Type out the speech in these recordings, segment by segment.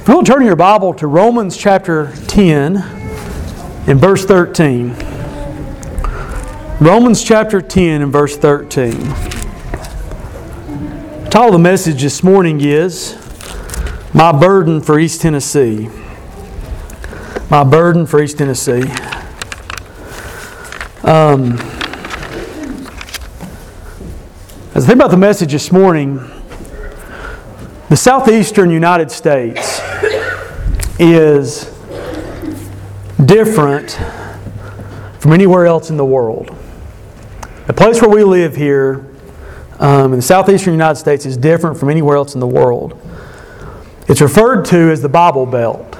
If you'll turn your Bible to Romans chapter 10 and verse 13. Romans chapter 10 and verse 13. The title of the message this morning is My Burden for East Tennessee. My Burden for East Tennessee. As I think about the message this morning, the southeastern United States is different from anywhere else in the world. The place where we live here in the southeastern United States is different from anywhere else in the world. It's referred to as the Bible Belt.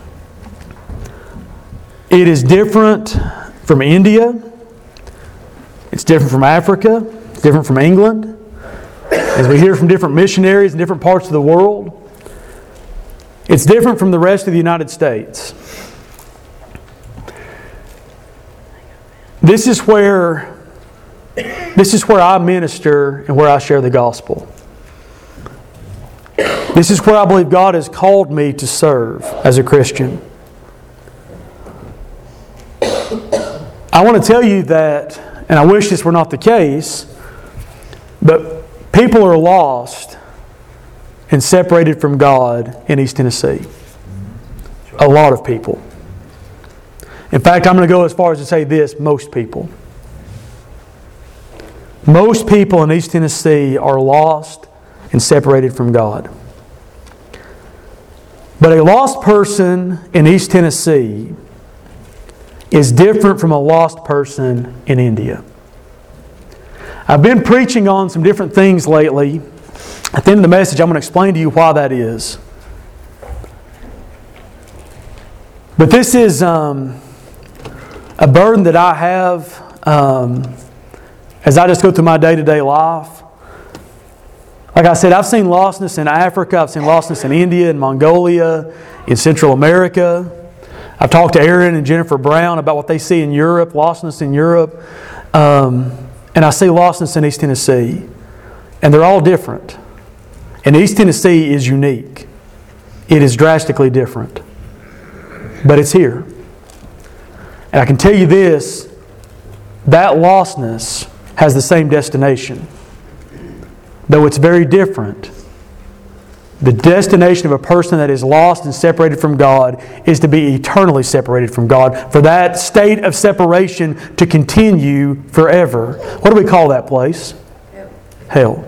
It is different from India. It's different from Africa. It's different from England. As we hear from different missionaries in different parts of the world, it's different from the rest of the United States. This is where I minister and where I share the gospel. This is where I believe God has called me to serve as a Christian. I want to tell you that, and I wish this were not the case, but people are lost and separated from God in East Tennessee. A lot of people. In fact, I'm going to go as far as to say this, most people. Most people in East Tennessee are lost and separated from God. But a lost person in East Tennessee is different from a lost person in India. I've been preaching on some different things lately. At the end of the message, I'm going to explain to you why that is. But this is a burden that I have as I just go through my day-to-day life. Like I said, I've seen lostness in Africa. I've seen lostness in India, in Mongolia, in Central America. I've talked to Aaron and Jennifer Brown about what they see in Europe, lostness in Europe. And I see lostness in East Tennessee. And they're all different. And East Tennessee is unique. It is drastically different. But it's here. And I can tell you this, that lostness has the same destination. Though it's very different. The destination of a person that is lost and separated from God is to be eternally separated from God. For that state of separation to continue forever. What do we call that place? Hell.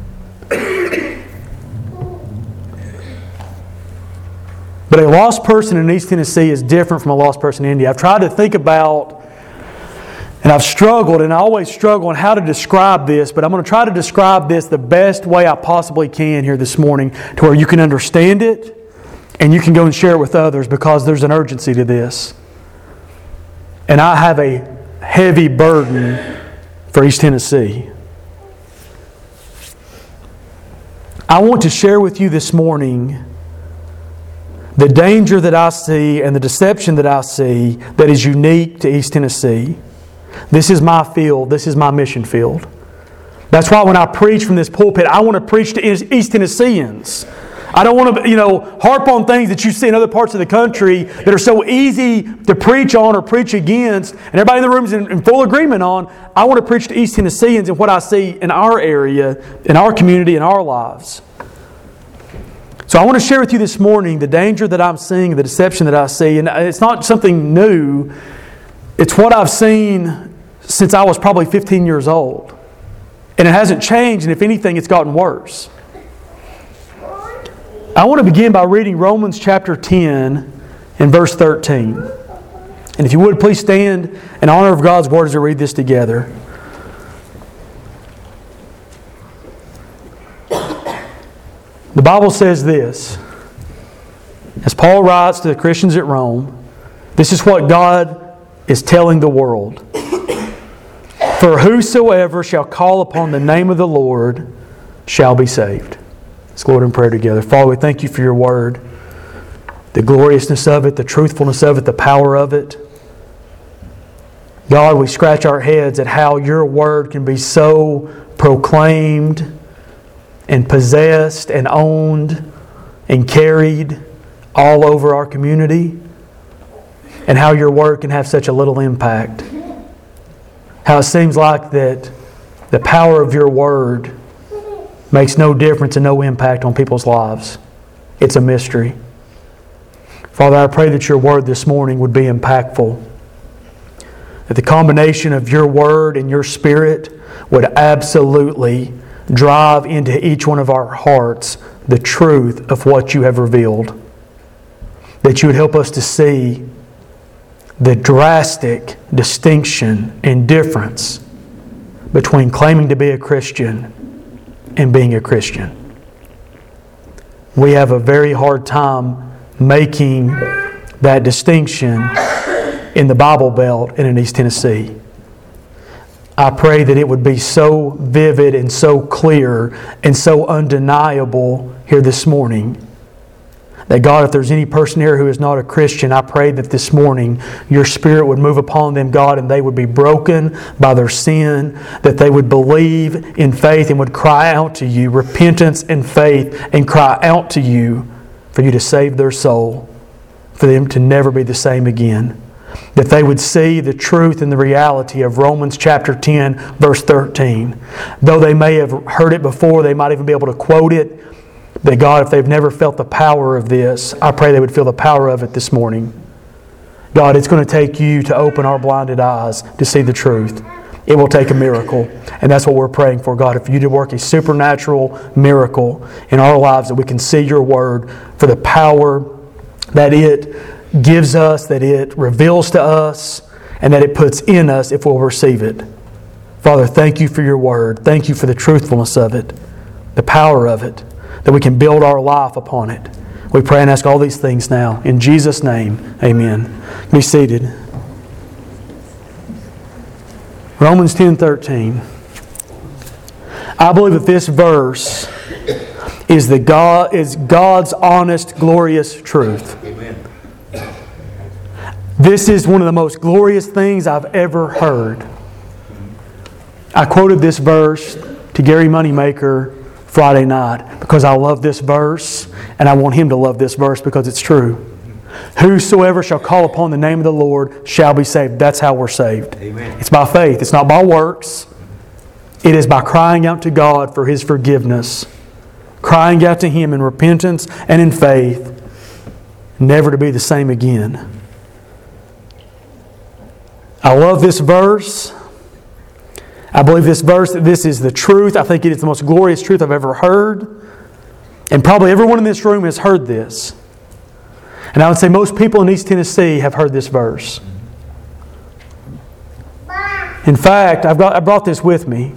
But a lost person in East Tennessee is different from a lost person in India. I've tried to think about, and I've struggled, and I always struggle on how to describe this, but I'm going to try to describe this the best way I possibly can here this morning to where you can understand it and you can go and share it with others because there's an urgency to this. And I have a heavy burden for East Tennessee. I want to share with you this morning the danger that I see and the deception that I see that is unique to East Tennessee. This is my field. This is my mission field. That's why when I preach from this pulpit, I want to preach to East Tennesseans. I don't want to, harp on things that you see in other parts of the country that are so easy to preach on or preach against, and everybody in the room is in full agreement on. I want to preach to East Tennesseans and what I see in our area, in our community, in our lives. So I want to share with you this morning the danger that I'm seeing, the deception that I see, and it's not something new. It's what I've seen since I was probably 15 years old. And it hasn't changed, and if anything, it's gotten worse. I want to begin by reading Romans chapter 10 and verse 13. And if you would, please stand in honor of God's Word as we read this together. The Bible says this, as Paul writes to the Christians at Rome, this is what God is telling the world. For whosoever shall call upon the name of the Lord shall be saved. Let's go in prayer together. Father, we thank you for your word, the gloriousness of it, the truthfulness of it, the power of it. God, we scratch our heads at how your word can be so proclaimed and possessed and owned and carried all over our community, and how your Word can have such a little impact. How it seems like that the power of your Word makes no difference and no impact on people's lives. It's a mystery. Father, I pray that your Word this morning would be impactful. That the combination of your Word and your Spirit would absolutely drive into each one of our hearts the truth of what you have revealed. That you would help us to see the drastic distinction and difference between claiming to be a Christian and being a Christian. We have a very hard time making that distinction in the Bible Belt and in East Tennessee. I pray that it would be so vivid and so clear and so undeniable here this morning. That God, if there's any person here who is not a Christian, I pray that this morning your Spirit would move upon them, God, and they would be broken by their sin, that they would believe in faith and would cry out to you, repentance and faith, and cry out to you for you to save their soul, for them to never be the same again. That they would see the truth and the reality of Romans chapter 10, verse 13. Though they may have heard it before, they might even be able to quote it, that God, if they've never felt the power of this, I pray they would feel the power of it this morning. God, it's going to take you to open our blinded eyes to see the truth. It will take a miracle. And that's what we're praying for, God. If you to work a supernatural miracle in our lives, that we can see your Word for the power that it gives us, that it reveals to us, and that it puts in us if we'll receive it. Father, thank you for your Word. Thank you for the truthfulness of it, the power of it, that we can build our life upon it. We pray and ask all these things now. In Jesus' name, amen. Be seated. Romans 10:13. I believe that this verse is God's honest, glorious truth. Amen. This is one of the most glorious things I've ever heard. I quoted this verse to Gary Moneymaker Friday night because I love this verse and I want him to love this verse because it's true. Whosoever shall call upon the name of the Lord shall be saved. That's how we're saved. Amen. It's by faith. It's not by works. It is by crying out to God for His forgiveness. Crying out to Him in repentance and in faith, never to be the same again. I love this verse. I believe this verse, that this is the truth. I think it is the most glorious truth I've ever heard. And probably everyone in this room has heard this. And I would say most people in East Tennessee have heard this verse. In fact, I brought this with me.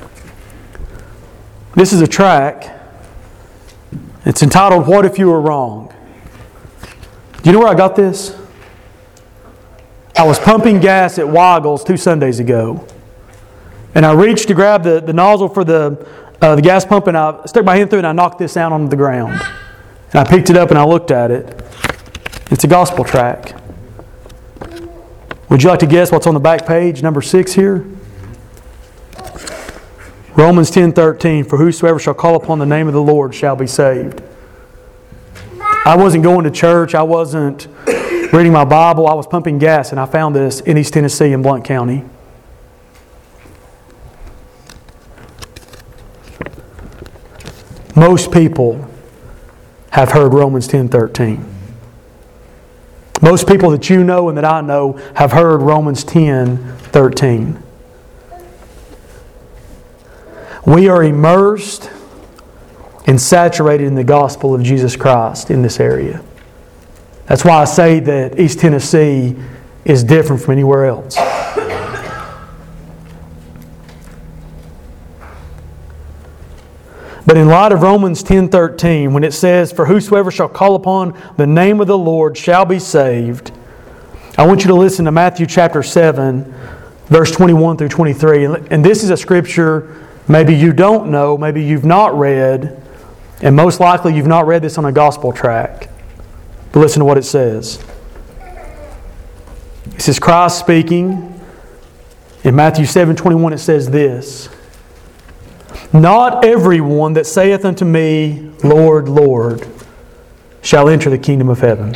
This is a track. It's entitled, What If You Were Wrong? Do you know where I got this? I was pumping gas at Weigel's 2 Sundays ago. And I reached to grab the nozzle for the gas pump, and I stuck my hand through it and I knocked this out onto the ground. And I picked it up and I looked at it. It's a gospel tract. Would you like to guess what's on the back page, number 6 here? Romans 10:13, for whosoever shall call upon the name of the Lord shall be saved. I wasn't going to church. I wasn't reading my Bible. I was pumping gas, and I found this in East Tennessee in Blount County. Most people have heard Romans 10:13. Most people that you know and that I know have heard Romans 10:13. We are immersed and saturated in the gospel of Jesus Christ in this area. That's why I say that East Tennessee is different from anywhere else. But in light of Romans 10:13, when it says, for whosoever shall call upon the name of the Lord shall be saved, I want you to listen to Matthew chapter 7, verse 21 through 23. And this is a scripture maybe you don't know, maybe you've not read, and most likely you've not read this on a gospel tract. But listen to what it says. This is Christ speaking. In Matthew 7:21 it says this, not everyone that saith unto me, Lord, Lord, shall enter the kingdom of heaven.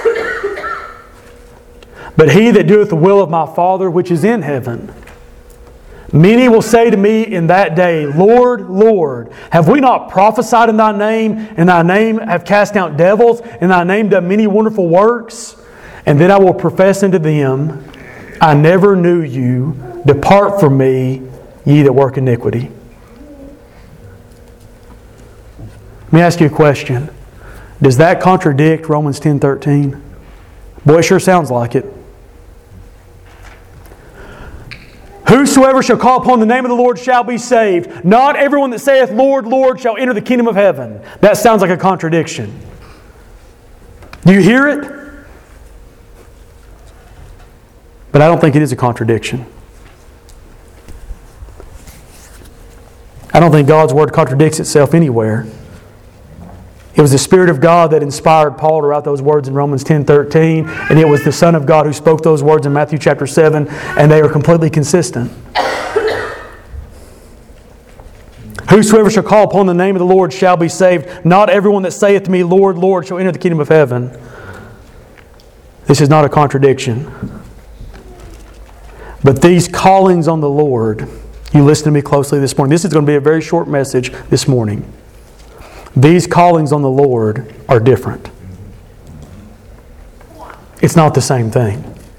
But he that doeth the will of my Father which is in heaven. Many will say to me in that day, Lord, Lord, have we not prophesied in Thy name, in Thy name have cast out devils, in Thy name done many wonderful works? And then I will profess unto them, I never knew you. Depart from me, ye that work iniquity. Let me ask you a question. Does that contradict Romans 10:13? Boy, it sure sounds like it. Whosoever shall call upon the name of the Lord shall be saved. Not everyone that saith, Lord, Lord, shall enter the kingdom of heaven. That sounds like a contradiction. Do you hear it? But I don't think it is a contradiction. I don't think God's Word contradicts itself anywhere. It was the Spirit of God that inspired Paul to write those words in Romans 10:13, and it was the Son of God who spoke those words in Matthew chapter 7, and they are completely consistent. Whosoever shall call upon the name of the Lord shall be saved. Not everyone that saith to me, Lord, Lord, shall enter the kingdom of heaven. This is not a contradiction. But these callings on the Lord, you listen to me closely this morning. This is going to be a very short message this morning. These callings on the Lord are different. It's not the same thing.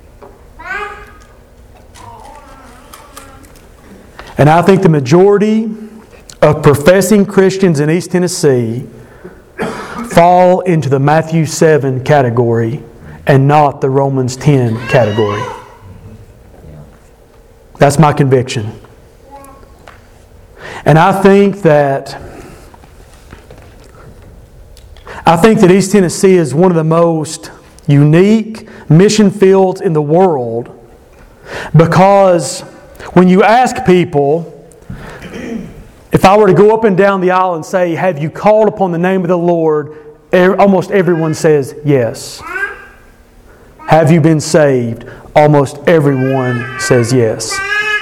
And I think the majority of professing Christians in East Tennessee fall into the Matthew 7 category and not the Romans 10 category. That's my conviction. And I think that East Tennessee is one of the most unique mission fields in the world, because when you ask people, if I were to go up and down the aisle and say, have you called upon the name of the Lord? Almost everyone says yes. Have you been saved? Almost everyone says yes.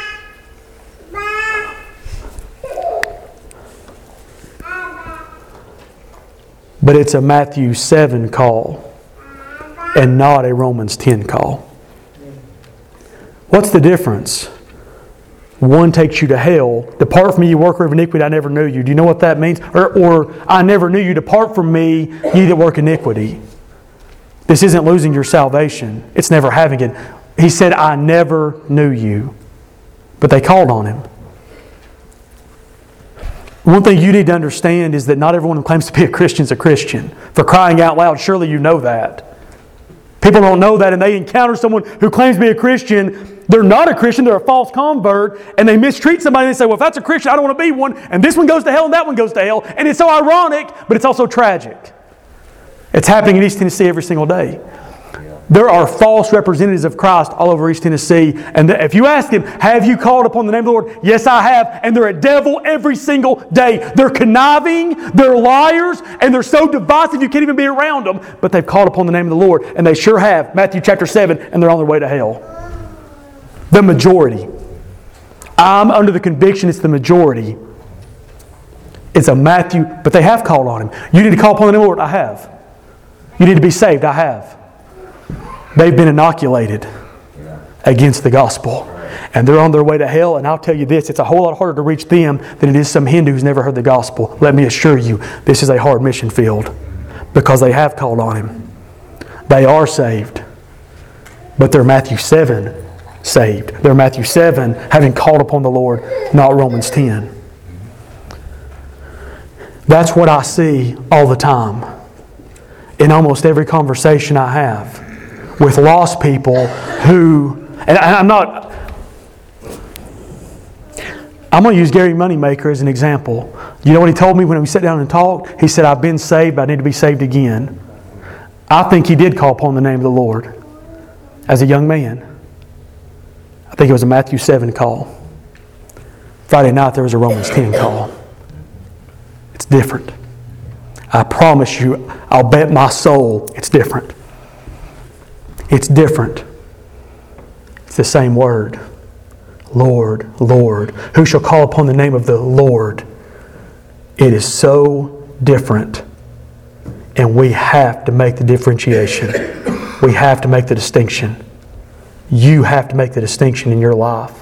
But it's a Matthew 7 call and not a Romans 10 call. What's the difference? One takes you to hell. Depart from me, you worker of iniquity, I never knew you. Do you know what that means? Or I never knew you. Depart from me, ye that work iniquity. This isn't losing your salvation. It's never having it. He said, I never knew you. But they called on Him. One thing you need to understand is that not everyone who claims to be a Christian is a Christian. For crying out loud, surely you know that. People don't know that, and they encounter someone who claims to be a Christian. They're not a Christian, they're a false convert, and they mistreat somebody and they say, well, if that's a Christian, I don't want to be one, and this one goes to hell and that one goes to hell. And it's so ironic, but it's also tragic. It's happening in East Tennessee every single day. There are false representatives of Christ all over East Tennessee. And if you ask them, have you called upon the name of the Lord? Yes, I have. And they're a devil every single day. They're conniving, they're liars, and they're so divisive you can't even be around them. But they've called upon the name of the Lord. And they sure have. Matthew chapter 7, and they're on their way to hell. The majority. I'm under the conviction it's the majority. It's a Matthew, but they have called on Him. You need to call upon the name of the Lord? I have. You need to be saved? I have. They've been inoculated against the gospel. And they're on their way to hell. And I'll tell you this, it's a whole lot harder to reach them than it is some Hindu who's never heard the gospel. Let me assure you, this is a hard mission field. Because they have called on Him. They are saved. But they're Matthew 7 saved. They're Matthew 7 having called upon the Lord, not Romans 10. That's what I see all the time. In almost every conversation I have with lost people who, and I'm going to use Gary Moneymaker as an example. You know what he told me when we sat down and talked? He said, I've been saved, but I need to be saved again. I think he did call upon the name of the Lord as a young man. I think it was a Matthew 7 call. Friday night there was a Romans 10 call. It's different. I promise you, I'll bet my soul it's different. It's different. It's the same word. Lord, Lord. Who shall call upon the name of the Lord? It is so different. And we have to make the differentiation. We have to make the distinction. You have to make the distinction in your life.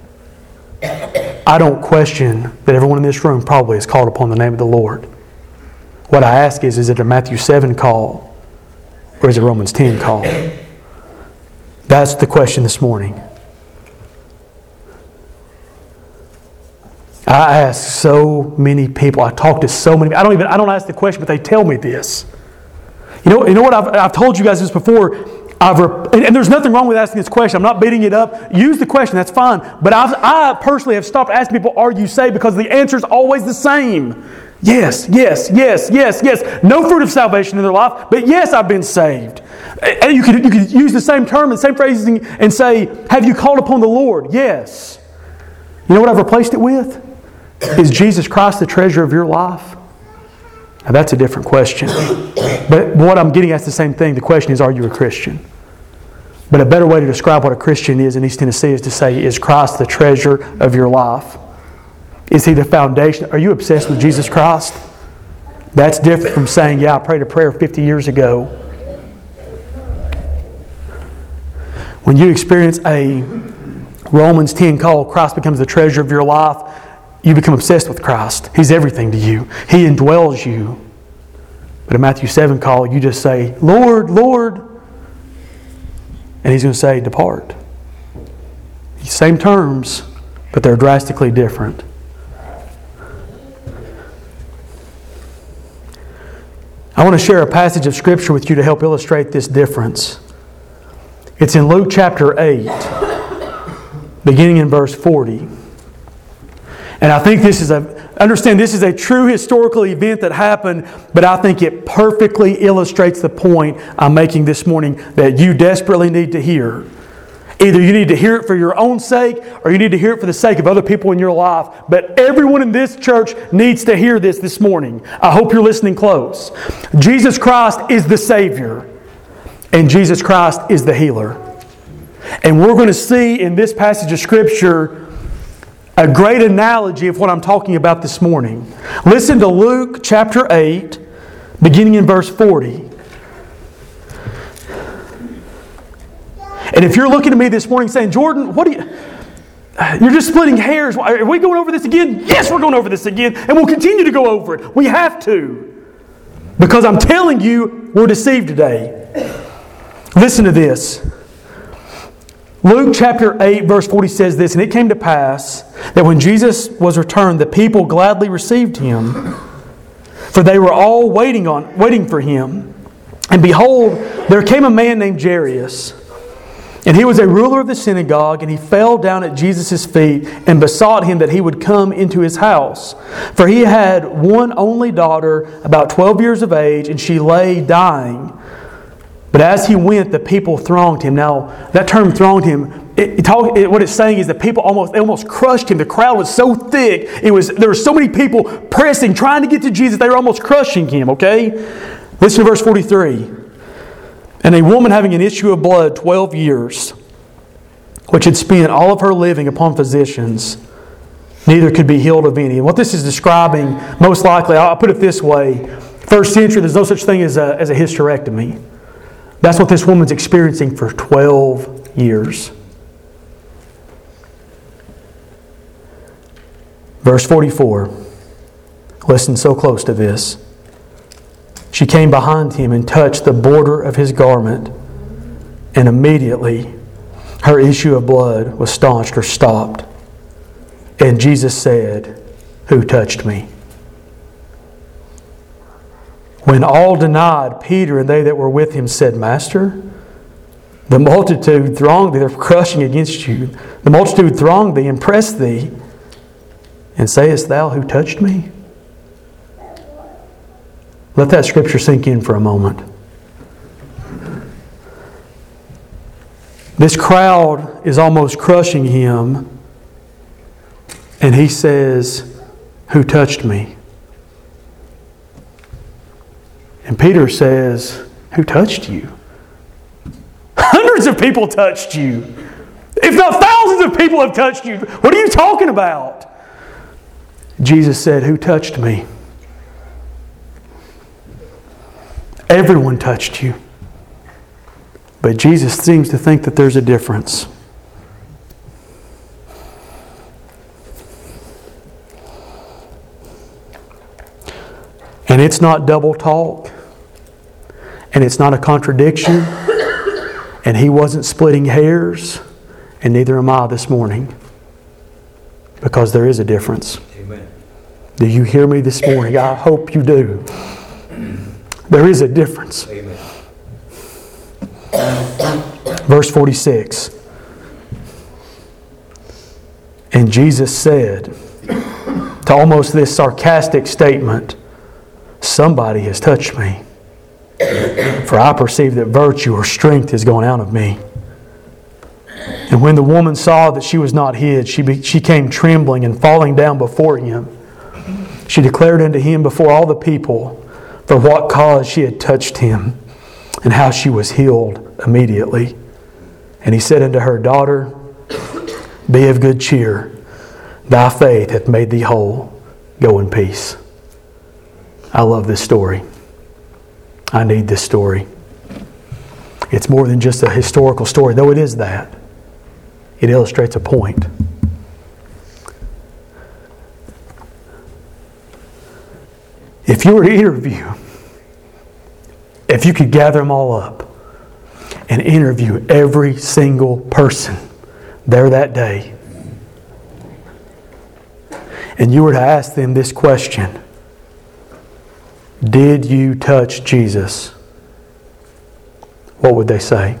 I don't question that everyone in this room probably has called upon the name of the Lord. What I ask is it a Matthew 7 call or is it a Romans 10 call? That's the question this morning. I ask so many people. I talk to so many. I don't ask the question, but they tell me this. You know what? I've told you guys this before. And there's nothing wrong with asking this question. I'm not beating it up. Use the question. That's fine. But I personally have stopped asking people, "Are you saved?" Because the answer is always the same. Yes, yes, yes, yes, yes. No fruit of salvation in their life, but yes, I've been saved. And you could use the same term and same phrasing and say, "Have you called upon the Lord?" Yes. You know what I've replaced it with? Is Jesus Christ the treasure of your life? Now that's a different question. But what I'm getting at is the same thing. The question is, are you a Christian? But a better way to describe what a Christian is in East Tennessee is to say, is Christ the treasure of your life? Is He the foundation? Are you obsessed with Jesus Christ? That's different from saying, yeah, I prayed a prayer 50 years ago. When you experience a Romans 10 call, Christ becomes the treasure of your life, you become obsessed with Christ. He's everything to you. He indwells you. But a Matthew 7 call, you just say, "Lord, Lord." And He's going to say, "Depart." Same terms, but they're drastically different. I want to share a passage of Scripture with you to help illustrate this difference. It's in Luke chapter 8, beginning in verse 40. And I think this is a true historical event that happened, but I think it perfectly illustrates the point I'm making this morning that you desperately need to hear. Either you need to hear it for your own sake, or you need to hear it for the sake of other people in your life. But everyone in this church needs to hear this morning. I hope you're listening close. Jesus Christ is the Savior, and Jesus Christ is the healer. And we're going to see in this passage of Scripture a great analogy of what I'm talking about this morning. Listen to Luke chapter 8, beginning in verse 40. And if you're looking at me this morning saying, "Jordan, you're just splitting hairs. Are we going over this again?" Yes, we're going over this again, and we'll continue to go over it. We have to. Because I'm telling you, we're deceived today. Listen to this. Luke chapter 8 verse 40 says this, "And it came to pass that when Jesus was returned, the people gladly received Him, for they were all waiting for Him. And behold, there came a man named Jairus, and he was a ruler of the synagogue, and he fell down at Jesus' feet and besought Him that He would come into his house. For he had one only daughter, about 12 years of age, and she lay dying. But as He went, the people thronged Him." Now, that term "thronged Him," what it's saying is that people almost crushed Him. The crowd was so thick, there were so many people pressing, trying to get to Jesus, they were almost crushing Him, okay? Listen to verse 43. "And a woman having an issue of blood 12 years, which had spent all of her living upon physicians, neither could be healed of any." And what this is describing, most likely, I'll put it this way, first century, there's no such thing as a hysterectomy. That's what this woman's experiencing for 12 years. Verse 44. Listen so close to this. "She came behind Him and touched the border of His garment, and immediately her issue of blood was staunched," or stopped. "And Jesus said, 'Who touched me?' When all denied, Peter and they that were with him said, 'Master, the multitude thronged thee, they're crushing against you. The multitude thronged thee and pressed thee. And sayest thou, Who touched me?'" Let that Scripture sink in for a moment. This crowd is almost crushing Him, and He says, "Who touched me?" And Peter says, "Who touched you?" Hundreds of people touched you. If not thousands of people have touched you. What are you talking about? Jesus said, "Who touched me?" Everyone touched you. But Jesus seems to think that there's a difference. And it's not double talk. And it's not a contradiction. And He wasn't splitting hairs. And neither am I this morning. Because there is a difference. Amen. Do you hear me this morning? I hope you do. There is a difference. Amen. Verse 46. And Jesus said, to almost this sarcastic statement, somebody has touched me. For I perceive that virtue or strength is gone out of me. And when the woman saw that she was not hid, she came trembling and falling down before Him. She declared unto Him before all the people for what cause she had touched Him, and how she was healed immediately. And He said unto her, Daughter, be of good cheer. Thy faith hath made thee whole. Go in peace. I love this story. I need this story. It's more than just a historical story, though it is that. It illustrates a point. If you were to interview, if you could gather them all up and interview every single person there that day, and you were to ask them this question, did you touch Jesus? What would they say?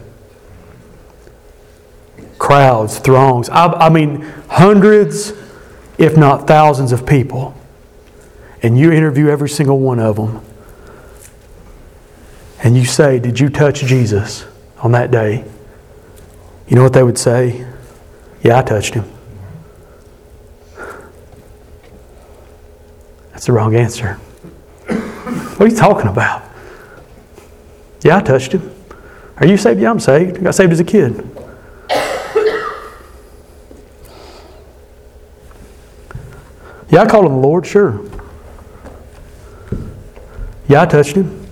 Crowds, throngs, I mean hundreds, if not thousands of people. And you interview every single one of them. And you say, did you touch Jesus on that day? You know what they would say? Yeah, I touched Him. That's the wrong answer. What are you talking about? Yeah, I touched Him. Are you saved? Yeah, I'm saved. I got saved as a kid. Yeah, I called Him the Lord, sure. Yeah, I touched Him.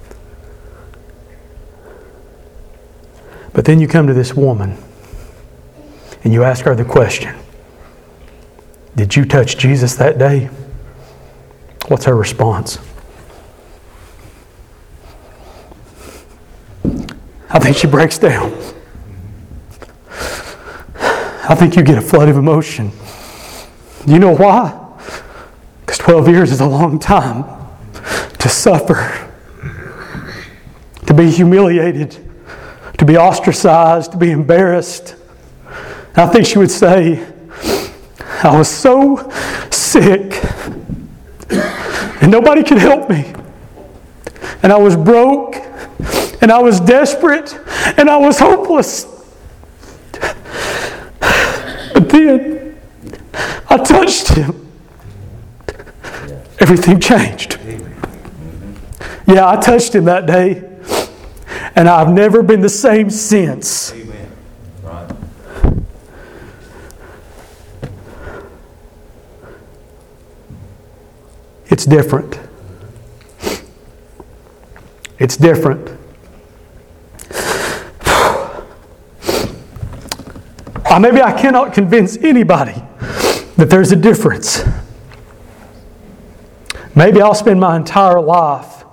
But then you come to this woman and you ask her the question, did you touch Jesus that day? What's her response? I think she breaks down. I think you get a flood of emotion. Do you know why? Because 12 years is a long time to suffer, to be humiliated, to be ostracized, to be embarrassed. And I think she would say, I was so sick and nobody could help me. And I was broke and I was desperate and I was hopeless. But then I touched Him. Everything changed. Yeah, I touched Him that day. And I've never been the same since. Amen. Right. It's different. It's different. Maybe I cannot convince anybody that there's a difference. Maybe I'll spend my entire life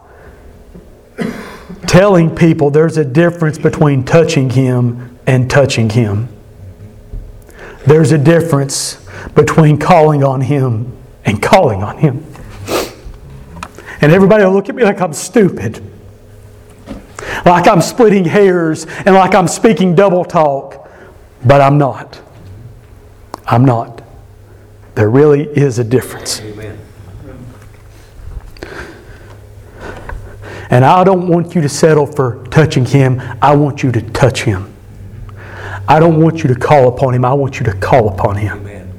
telling people there's a difference between touching Him and touching Him. There's a difference between calling on Him and calling on Him. And everybody will look at me like I'm stupid. Like I'm splitting hairs and like I'm speaking double talk. But I'm not. I'm not. There really is a difference. Amen. And I don't want you to settle for touching Him. I want you to touch Him. I don't want you to call upon Him. I want you to call upon Him. Amen.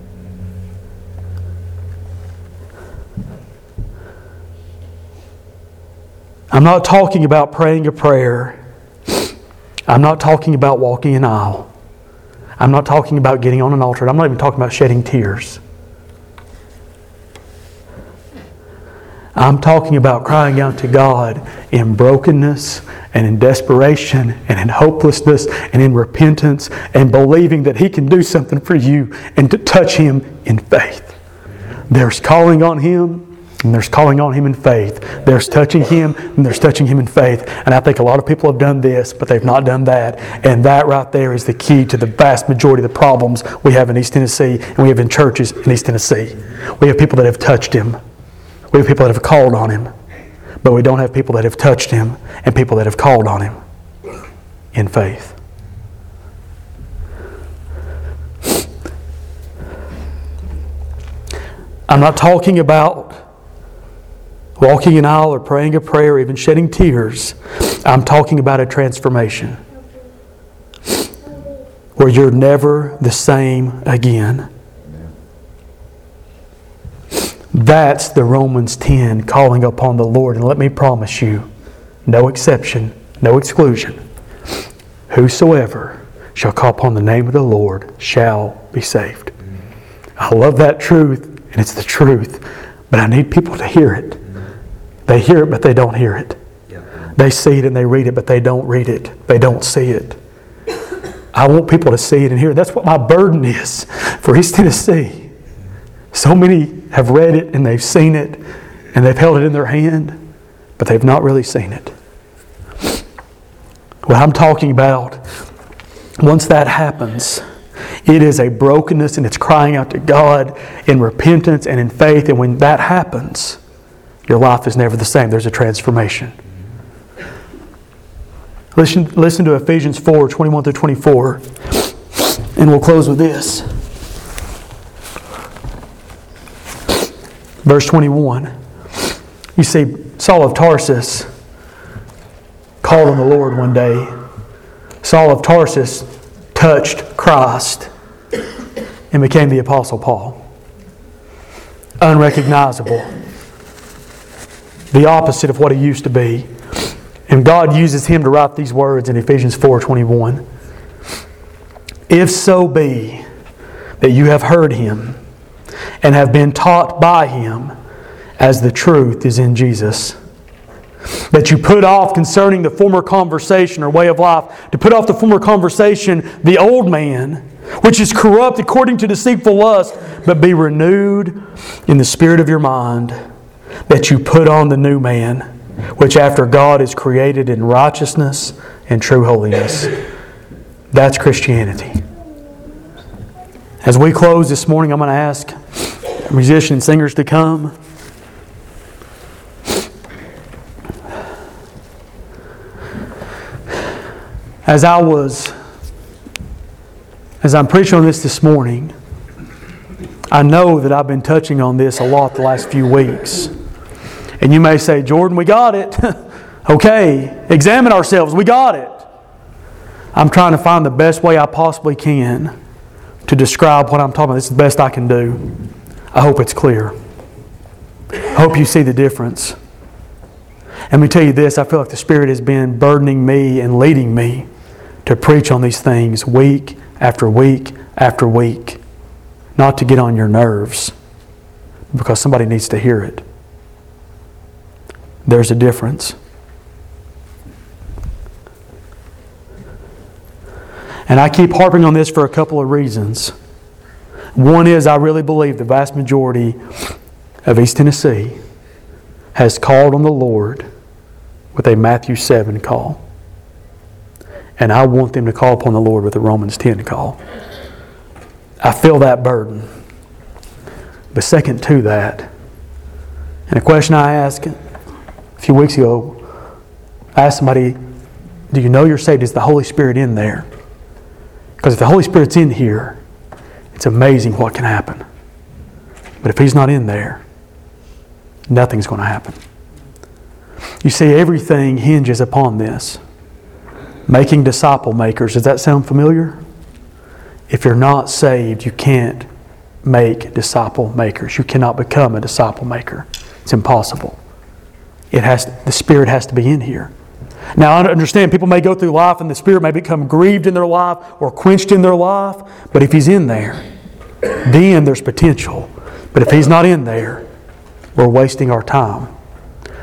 I'm not talking about praying a prayer. I'm not talking about walking an aisle. I'm not talking about getting on an altar. I'm not even talking about shedding tears. I'm talking about crying out to God in brokenness and in desperation and in hopelessness and in repentance and believing that He can do something for you and to touch Him in faith. There's calling on Him and there's calling on Him in faith. There's touching Him and there's touching Him in faith. And I think a lot of people have done this, but they've not done that. And that right there is the key to the vast majority of the problems we have in East Tennessee and we have in churches in East Tennessee. We have people that have touched Him. We have people that have called on Him. But we don't have people that have touched Him and people that have called on Him in faith. I'm not talking about walking an aisle or praying a prayer or even shedding tears. I'm talking about a transformation where you're never the same again. That's the Romans 10 calling upon the Lord. And let me promise you, no exception, no exclusion. Whosoever shall call upon the name of the Lord shall be saved. I love that truth, and it's the truth. But I need people to hear it. They hear it, but they don't hear it. They see it and they read it, but they don't read it. They don't see it. I want people to see it and hear it. That's what my burden is for East Tennessee. So many have read it and they've seen it and they've held it in their hand, but they've not really seen it. What I'm talking about, once that happens, it is a brokenness and it's crying out to God in repentance and in faith. And when that happens, your life is never the same. There's a transformation. Listen to Ephesians 4, 21 through 24. And we'll close with this. Verse 21. You see, Saul of Tarsus called on the Lord one day. Saul of Tarsus touched Christ and became the Apostle Paul. Unrecognizable. The opposite of what he used to be. And God uses him to write these words in Ephesians 4:21. If so be that you have heard Him and have been taught by Him as the truth is in Jesus, that you put off concerning the former conversation or way of life, to put off the former conversation, the old man, which is corrupt according to deceitful lust, but be renewed in the spirit of your mind, that you put on the new man, which after God is created in righteousness and true holiness. That's Christianity. As we close this morning, I'm going to ask musicians and singers to come. As I'm preaching on this morning, I know that I've been touching on this a lot the last few weeks. And you may say, Jordan, we got it. Okay, examine ourselves. We got it. I'm trying to find the best way I possibly can to describe what I'm talking about. This is the best I can do. I hope it's clear. I hope you see the difference. And let me tell you this, I feel like the Spirit has been burdening me and leading me to preach on these things week after week after week. Not to get on your nerves, because somebody needs to hear it. There's a difference. And I keep harping on this for a couple of reasons. One is I really believe the vast majority of East Tennessee has called on the Lord with a Matthew 7 call. And I want them to call upon the Lord with a Romans 10 call. I feel that burden. But second to that, and a question I asked a few weeks ago, I asked somebody, do you know you're saved? Is the Holy Spirit in there? Because if the Holy Spirit's in here, it's amazing what can happen. But if He's not in there, nothing's going to happen. You see, everything hinges upon this. Making disciple makers. Does that sound familiar? If you're not saved, you can't make disciple makers. You cannot become a disciple maker. It's impossible. The Spirit has to be in here. Now, I understand people may go through life and the Spirit may become grieved in their life or quenched in their life. But if He's in there, then there's potential. But if He's not in there, we're wasting our time.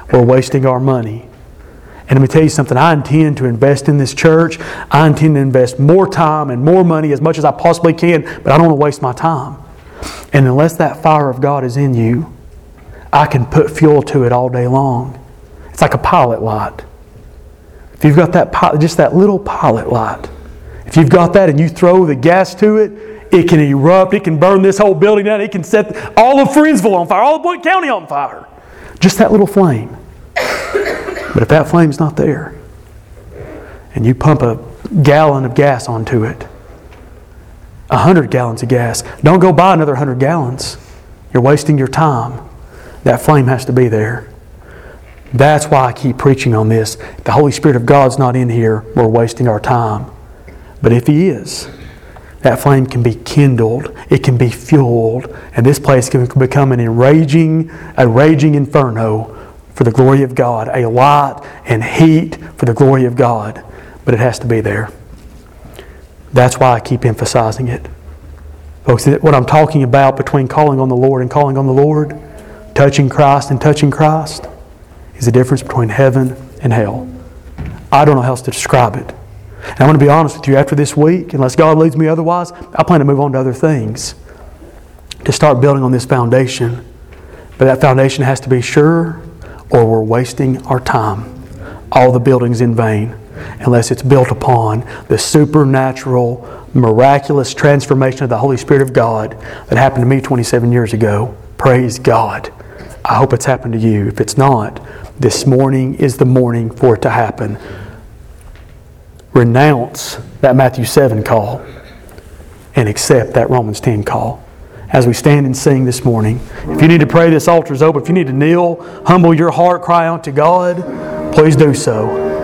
we're wasting our money. And let me tell you something, I intend to invest in this church. I intend to invest more time and more money as much as I possibly can, but I don't want to waste my time. And unless that fire of God is in you, I can put fuel to it all day long. It's like a pilot light. If you've got that just that little pilot light, if you've got that and you throw the gas to it, it can erupt, it can burn this whole building down, it can set all of Friendsville on fire, all of Boyd County on fire. Just that little flame. But if that flame's not there, and you pump a gallon of gas onto it, 100 gallons of gas, don't go buy another 100 gallons. You're wasting your time. That flame has to be there. That's why I keep preaching on this. If the Holy Spirit of God's not in here, we're wasting our time. But if He is, that flame can be kindled, it can be fueled, and this place can become a raging inferno for the glory of God, a light and heat for the glory of God. But it has to be there. That's why I keep emphasizing it. Folks, what I'm talking about between calling on the Lord and calling on the Lord, touching Christ and touching Christ, is the difference between heaven and hell. I don't know how else to describe it. And I'm going to be honest with you, after this week, unless God leads me otherwise, I plan to move on to other things, to start building on this foundation. But that foundation has to be sure, or we're wasting our time. All the building's in vain, unless it's built upon the supernatural, miraculous transformation of the Holy Spirit of God that happened to me 27 years ago. Praise God. I hope it's happened to you. If it's not, this morning is the morning for it to happen. Renounce that Matthew 7 call and accept that Romans 10 call. As we stand and sing this morning, if you need to pray, this altar is open. If you need to kneel, humble your heart, cry out to God, please do so.